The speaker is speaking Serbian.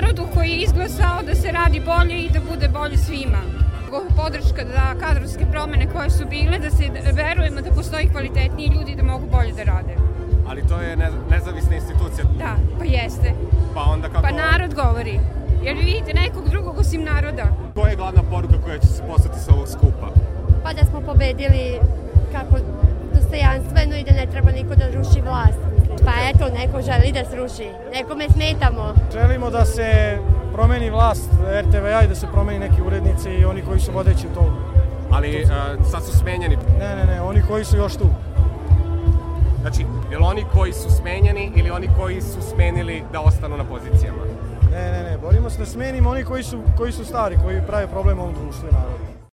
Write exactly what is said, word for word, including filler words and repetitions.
narodu koji je izglasao da se radi bolje i da bude bolje svima. Podrška za kadrovske promene koje su bile, da se verujemo da postoji kvalitetniji ljudi da mogu bolje da rade. Ali to je ne, nezavisna institucija. Da, pa jeste. Pa onda kako... Pa narod govori. Jer vi vidite nekog drugog osim naroda. Koja je glavna poruka koja će se poslati sa ovog skupa? Pa da smo pobedili kako dostojanstveno i da ne treba niko da ruši vlast. Pa eto, neko želi da sruši. Nekome smetamo. Želimo da se promeni vlast er te ve a i da se promeni neki urednici i oni koji su vodeći u tom. Ali uh, sad su smenjeni. Ne, ne, ne, oni koji su još tu. Znači, je li oni koji su smenjeni ili oni koji su smenili da ostanu na pozicijama? Ne, ne, ne, borimo se da smenimo oni koji su, koji su stari, koji prave problem u ovom društvu i narodu.